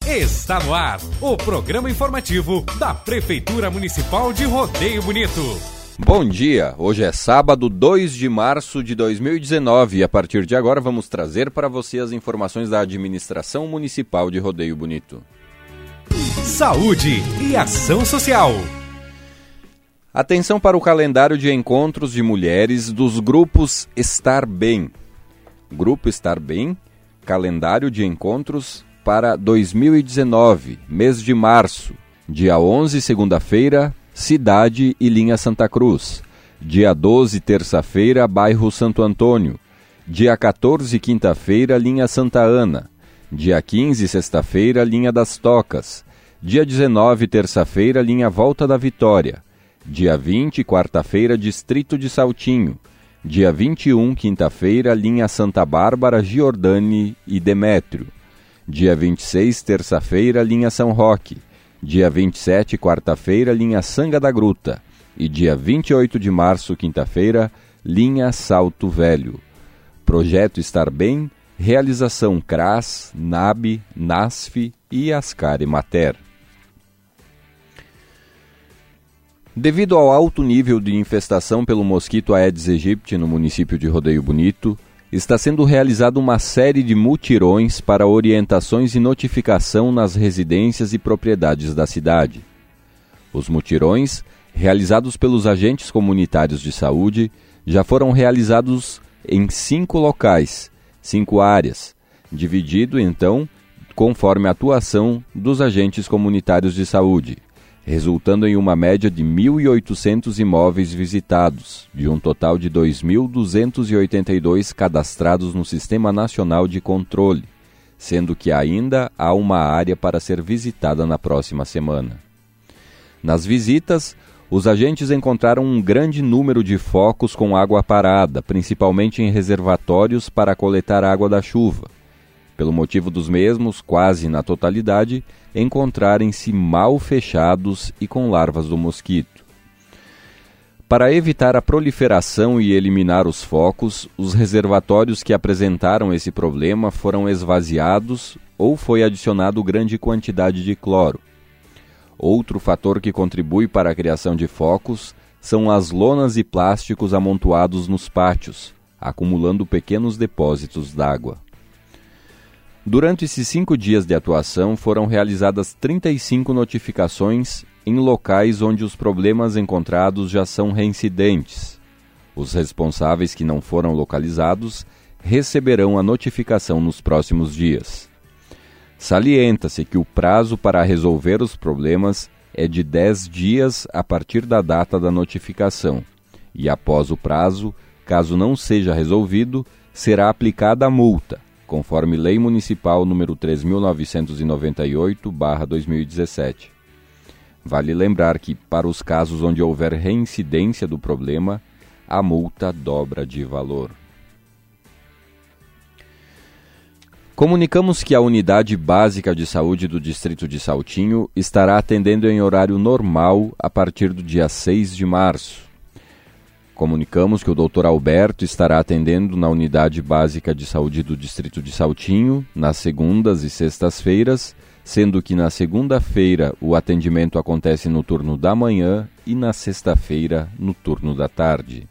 Está no ar o programa informativo da Prefeitura Municipal de Rodeio Bonito. Bom dia, hoje é sábado 2 de março de 2019 e a partir de agora vamos trazer para você as informações da Administração Municipal de Rodeio Bonito. Saúde e ação social. Atenção para o calendário de encontros de mulheres dos grupos Estar Bem. Grupo Estar Bem, calendário de encontros para 2019, mês de março. Dia 11, segunda-feira, Cidade e Linha Santa Cruz. Dia 12, terça-feira, bairro Santo Antônio. Dia 14, quinta-feira, Linha Santa Ana. Dia 15, sexta-feira, Linha das Tocas. Dia 19, terça-feira, Linha Volta da Vitória. Dia 20, quarta-feira, Distrito de Saltinho. Dia 21, quinta-feira, Linha Santa Bárbara, Giordani e Demétrio. Dia 26, terça-feira, Linha São Roque. Dia 27, quarta-feira, Linha Sanga da Gruta. E dia 28 de março, quinta-feira, Linha Salto Velho. Projeto Estar Bem, realização CRAS, NAB, NASF e Ascari Mater. Devido ao alto nível de infestação pelo mosquito Aedes aegypti no município de Rodeio Bonito, está sendo realizada uma série de mutirões para orientações e notificação nas residências e propriedades da cidade. Os mutirões, realizados pelos agentes comunitários de saúde, já foram realizados em 5 locais, 5 áreas, dividido, então, conforme a atuação dos agentes comunitários de saúde, resultando em uma média de 1.800 imóveis visitados, de um total de 2.282 cadastrados no Sistema Nacional de Controle, sendo que ainda há uma área para ser visitada na próxima semana. Nas visitas, os agentes encontraram um grande número de focos com água parada, principalmente em reservatórios para coletar água da chuva. Pelo motivo dos mesmos, quase na totalidade, encontrarem-se mal fechados e com larvas do mosquito. Para evitar a proliferação e eliminar os focos, os reservatórios que apresentaram esse problema foram esvaziados ou foi adicionado grande quantidade de cloro. Outro fator que contribui para a criação de focos são as lonas e plásticos amontoados nos pátios, acumulando pequenos depósitos d'água. Durante esses 5 dias de atuação, foram realizadas 35 notificações em locais onde os problemas encontrados já são reincidentes. Os responsáveis que não foram localizados receberão a notificação nos próximos dias. Salienta-se que o prazo para resolver os problemas é de 10 dias a partir da data da notificação, e após o prazo, caso não seja resolvido, será aplicada a multa, conforme Lei Municipal número 3.998/2017. Vale lembrar que, para os casos onde houver reincidência do problema, a multa dobra de valor. Comunicamos que a Unidade Básica de Saúde do Distrito de Saltinho estará atendendo em horário normal a partir do dia 6 de março. Comunicamos que o Dr. Alberto estará atendendo na Unidade Básica de Saúde do Distrito de Saltinho, nas segundas e sextas-feiras, sendo que na segunda-feira o atendimento acontece no turno da manhã e na sexta-feira no turno da tarde.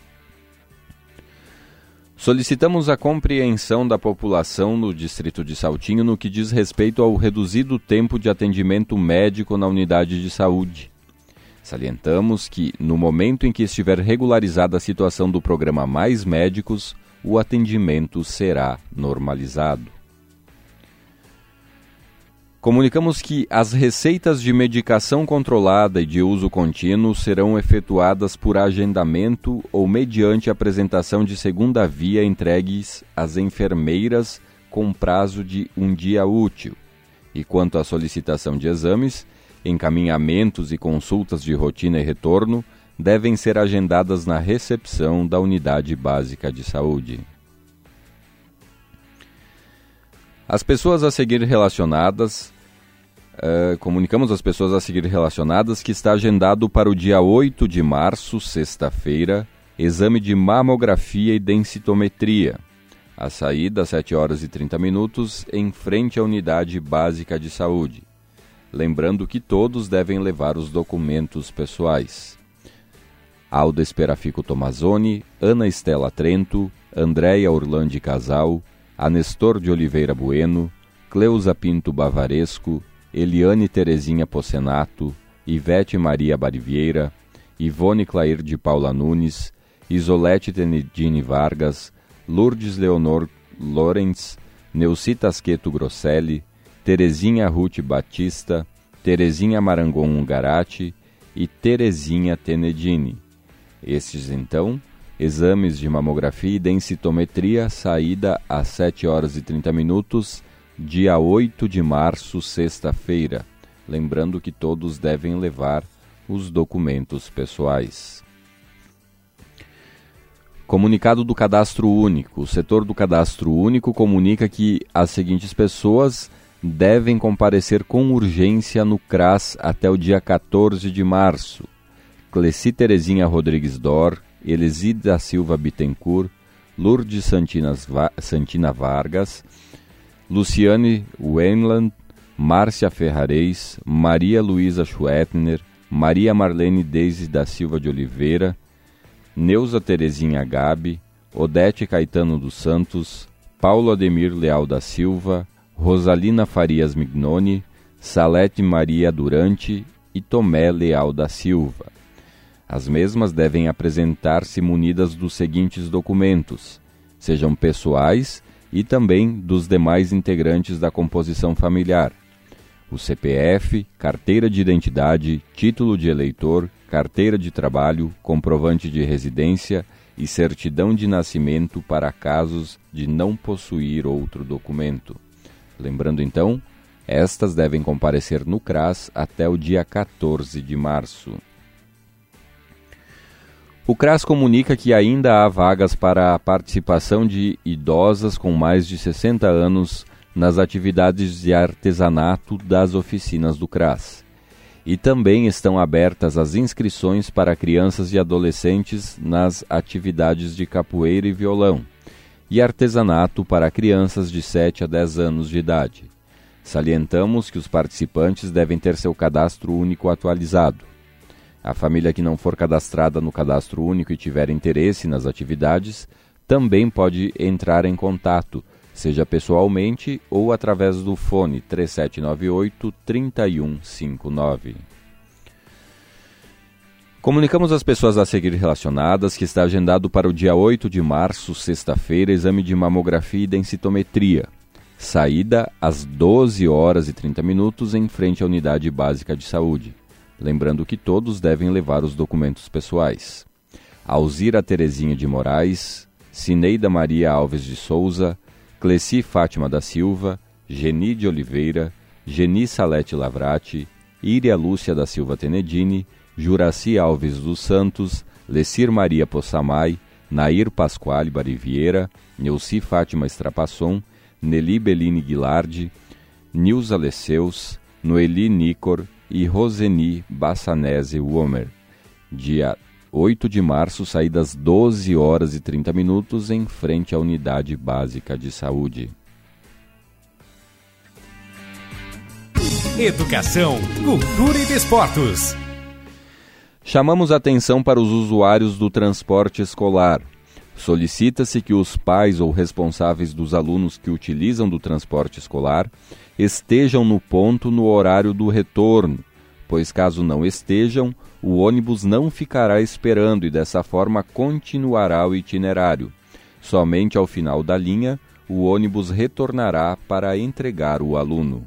Solicitamos a compreensão da população no Distrito de Saltinho no que diz respeito ao reduzido tempo de atendimento médico na unidade de saúde. Salientamos que, no momento em que estiver regularizada a situação do programa Mais Médicos, o atendimento será normalizado. Comunicamos que as receitas de medicação controlada e de uso contínuo serão efetuadas por agendamento ou mediante apresentação de segunda via entregues às enfermeiras com prazo de 1 dia útil. E quanto à solicitação de exames, encaminhamentos e consultas de rotina e retorno devem ser agendadas na recepção da Unidade Básica de Saúde. As pessoas a seguir relacionadas, comunicamos às pessoas a seguir relacionadas que está agendado para o dia 8 de março, sexta-feira, exame de mamografia e densitometria, A saída às 7 horas e 30 minutos em frente à Unidade Básica de Saúde. Lembrando que todos devem levar os documentos pessoais. Alda Esperafico Tomazoni, Ana Estela Trento, Andréia Orlandi Casal, Anestor de Oliveira Bueno, Cleusa Pinto Bavaresco, Eliane Terezinha Pocenato, Ivete Maria Barivieira, Ivone Clair de Paula Nunes, Isolete Tenedini Vargas, Lourdes Leonor Lorenz, Neuci Tasqueto Grosselli, Terezinha Ruth Batista, Terezinha Marangon Ungarati e Terezinha Tenedini. Estes, então, exames de mamografia e densitometria, saída às 7 horas e 30 minutos, dia 8 de março, sexta-feira. Lembrando que todos devem levar os documentos pessoais. Comunicado do Cadastro Único. O setor do Cadastro Único comunica que as seguintes pessoas devem comparecer com urgência no CRAS até o dia 14 de março. Cleci Terezinha Rodrigues Dor, Elisida Silva Bittencourt, Lourdes Santina Vargas, Luciane Weinland, Márcia Ferrareis, Maria Luísa Schwettner, Maria Marlene Deise da Silva de Oliveira, Neuza Terezinha Gabi, Odete Caetano dos Santos, Paulo Ademir Leal da Silva, Rosalina Farias Mignoni, Salete Maria Durante e Tomé Leal da Silva. As mesmas devem apresentar-se munidas dos seguintes documentos, sejam pessoais e também dos demais integrantes da composição familiar: o CPF, carteira de identidade, título de eleitor, carteira de trabalho, comprovante de residência e certidão de nascimento para casos de não possuir outro documento. Lembrando então, estas devem comparecer no CRAS até o dia 14 de março. O CRAS comunica que ainda há vagas para a participação de idosas com mais de 60 anos nas atividades de artesanato das oficinas do CRAS. E também estão abertas as inscrições para crianças e adolescentes nas atividades de capoeira e violão, e artesanato para crianças de 7 a 10 anos de idade. Salientamos que os participantes devem ter seu cadastro único atualizado. A família que não for cadastrada no cadastro único e tiver interesse nas atividades, também pode entrar em contato, seja pessoalmente ou através do fone 3798-3159. Comunicamos às pessoas a seguir relacionadas que está agendado para o dia 8 de março, sexta-feira, exame de mamografia e densitometria. Saída às 12 horas e 30 minutos em frente à Unidade Básica de Saúde. Lembrando que todos devem levar os documentos pessoais. Alzira Terezinha de Moraes, Cineida Maria Alves de Souza, Cleci Fátima da Silva, Geni de Oliveira, Geni Salete Lavrati, Íria Lúcia da Silva Tenedini, Juraci Alves dos Santos, Lecir Maria Possamay, Nair Pasquale Barivieira, Neuci Fátima Estrapasson, Nelly Bellini Guilardi, Nilza Leceus, Noeli Nicor e Roseni Bassanese Womer. Dia 8 de março, saídas 12 horas e 30 minutos em frente à Unidade Básica de Saúde. Educação, cultura e desportos. Chamamos a atenção para os usuários do transporte escolar. Solicita-se que os pais ou responsáveis dos alunos que utilizam do transporte escolar estejam no ponto no horário do retorno, pois caso não estejam, o ônibus não ficará esperando e dessa forma continuará o itinerário. Somente ao final da linha, o ônibus retornará para entregar o aluno.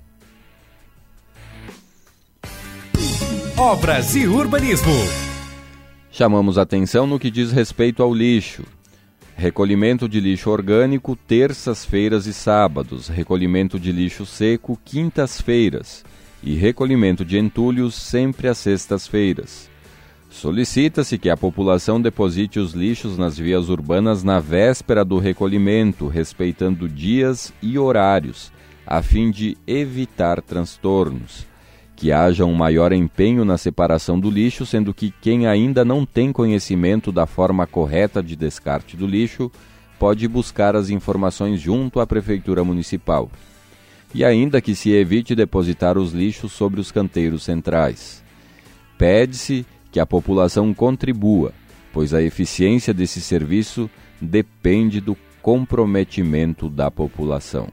Obras e urbanismo. Chamamos atenção no que diz respeito ao lixo. Recolhimento de lixo orgânico, terças-feiras e sábados. Recolhimento de lixo seco, quintas-feiras. E recolhimento de entulhos, sempre às sextas-feiras. Solicita-se que a população deposite os lixos nas vias urbanas na véspera do recolhimento, respeitando dias e horários, a fim de evitar transtornos. Que haja um maior empenho na separação do lixo, sendo que quem ainda não tem conhecimento da forma correta de descarte do lixo, pode buscar as informações junto à Prefeitura Municipal. E ainda que se evite depositar os lixos sobre os canteiros centrais. Pede-se que a população contribua, pois a eficiência desse serviço depende do comprometimento da população.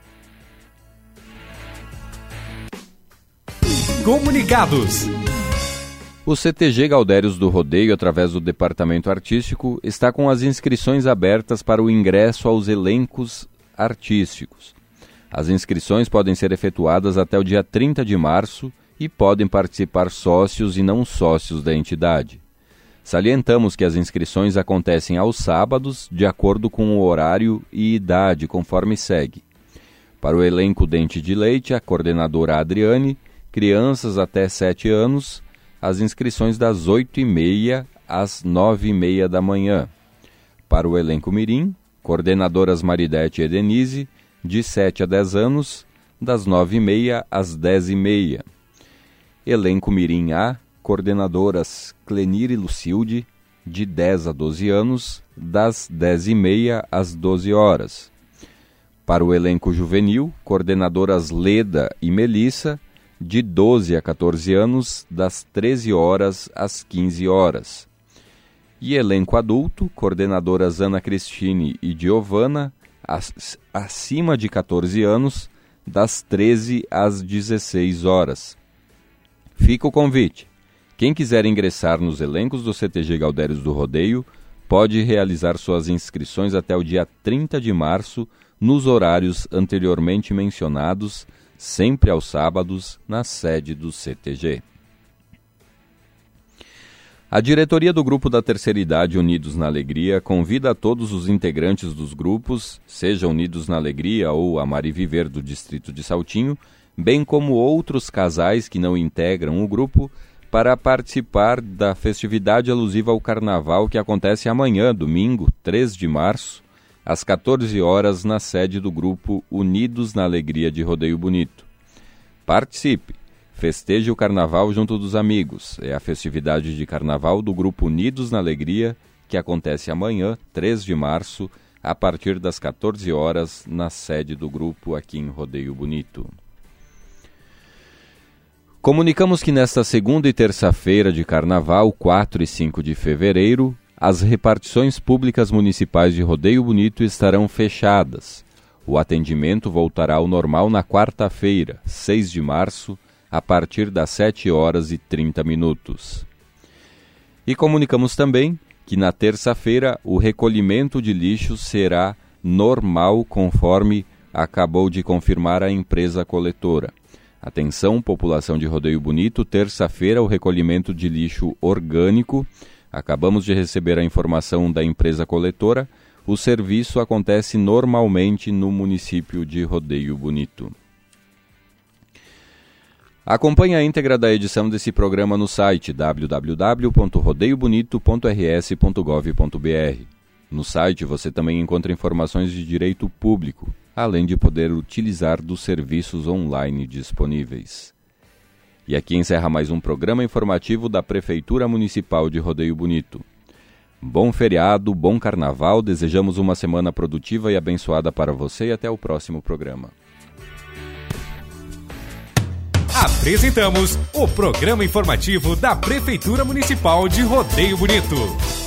Comunicados. O CTG Gaudérios do Rodeio, através do Departamento Artístico, está com as inscrições abertas para o ingresso aos elencos artísticos. As inscrições podem ser efetuadas até o dia 30 de março e podem participar sócios e não sócios da entidade. Salientamos que as inscrições acontecem aos sábados, de acordo com o horário e idade, conforme segue. Para o elenco Dente de Leite, a coordenadora Adriane, crianças até 7 anos, as inscrições das 8h30 às 9h30 da manhã. Para o elenco Mirim, coordenadoras Maridete e Denise, de 7 a 10 anos, das 9h30 às 10h30. Elenco Mirim A, coordenadoras Clenir e Lucilde, de 10 a 12 anos, das 10h30 às 12 horas. Para o elenco juvenil, coordenadoras Leda e Melissa, de 12 a 14 anos, das 13 horas às 15 horas. E elenco adulto, coordenadoras Ana Cristine e Giovana, acima de 14 anos, das 13 às 16 horas. Fica o convite. Quem quiser ingressar nos elencos do CTG Gaudérios do Rodeio, pode realizar suas inscrições até o dia 30 de março, nos horários anteriormente mencionados, sempre aos sábados, na sede do CTG. A diretoria do Grupo da Terceira Idade Unidos na Alegria convida a todos os integrantes dos grupos, seja Unidos na Alegria ou Amar e Viver do Distrito de Saltinho, bem como outros casais que não integram o grupo, para participar da festividade alusiva ao Carnaval que acontece amanhã, domingo, 3 de março, às 14 horas, na sede do grupo Unidos na Alegria de Rodeio Bonito. Participe! Festeje o Carnaval junto dos amigos. É a festividade de Carnaval do grupo Unidos na Alegria, que acontece amanhã, 3 de março, a partir das 14 horas, na sede do grupo aqui em Rodeio Bonito. Comunicamos que nesta segunda e terça-feira de Carnaval, 4 e 5 de fevereiro, as repartições públicas municipais de Rodeio Bonito estarão fechadas. O atendimento voltará ao normal na quarta-feira, 6 de março, a partir das 7 horas e 30 minutos. E comunicamos também que na terça-feira o recolhimento de lixo será normal, conforme acabou de confirmar a empresa coletora. Atenção, população de Rodeio Bonito, terça-feira o recolhimento de lixo orgânico. Acabamos de receber a informação da empresa coletora. O serviço acontece normalmente no município de Rodeio Bonito. Acompanhe a íntegra da edição desse programa no site www.rodeiobonito.rs.gov.br. No site você também encontra informações de direito público, além de poder utilizar dos serviços online disponíveis. E aqui encerra mais um programa informativo da Prefeitura Municipal de Rodeio Bonito. Bom feriado, bom carnaval, desejamos uma semana produtiva e abençoada para você e até o próximo programa. Apresentamos o programa informativo da Prefeitura Municipal de Rodeio Bonito.